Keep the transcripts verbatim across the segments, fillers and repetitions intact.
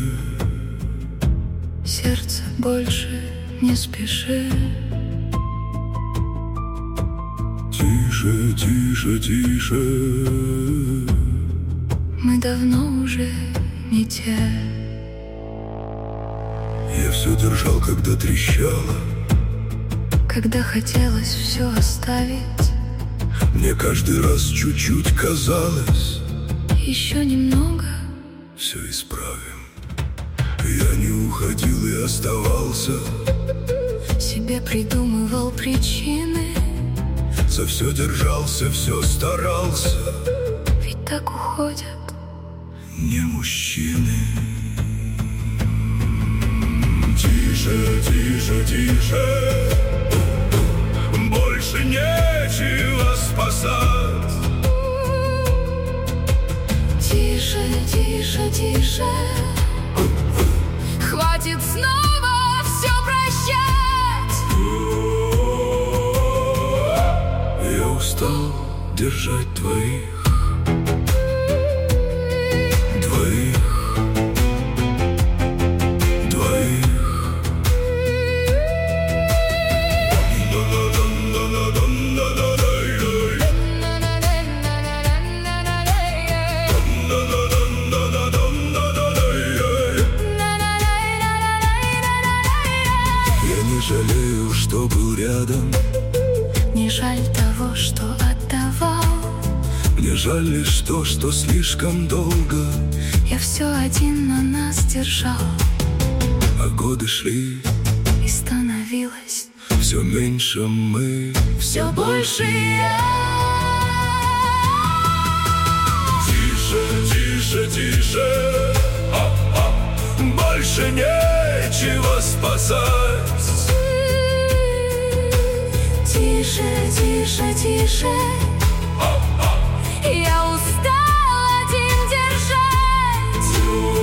сердце, больше не спеши. Тише, тише, тише. Мы давно уже не те. Я все держал, когда трещало, когда хотелось все оставить. Мне каждый раз чуть-чуть казалось, еще немного, все исправим. Я не уходил и оставался, себе придумывал причины, за все держался, все старался. ведь так уходят не мужчины. Тише, тише, тише, больше нечего спасать. Тише, тише, тише, хватит снова все прощать. Я устал держать твоих, двоих, двоих. Я не жалею, что был рядом, не жаль того, что отдавал. мне жаль лишь то, что слишком долго Я все один на нас держал, а годы шли, и становилось все меньше мы, все больше я. Тише, тише, тише, а-а. Больше нечего спасать. Тише, тише, тише, А-а. я устал один держать.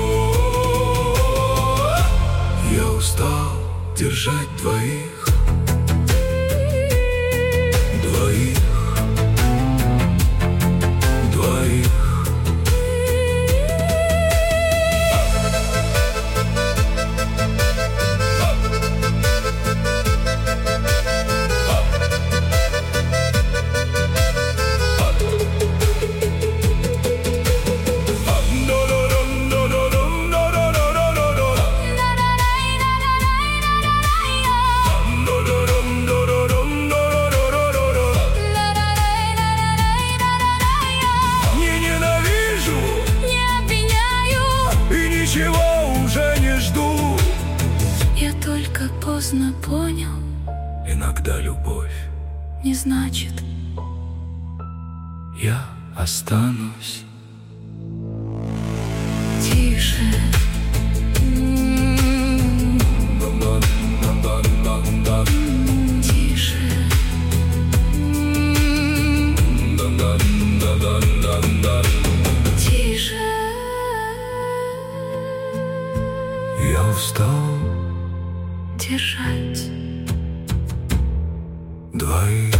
Я устал держать двоих, двоих, двоих. Ничего уже не жду. Я только поздно понял, Иногда любовь, не значит я останусь. тише. Тише. Тише. Я устал Держать двоих.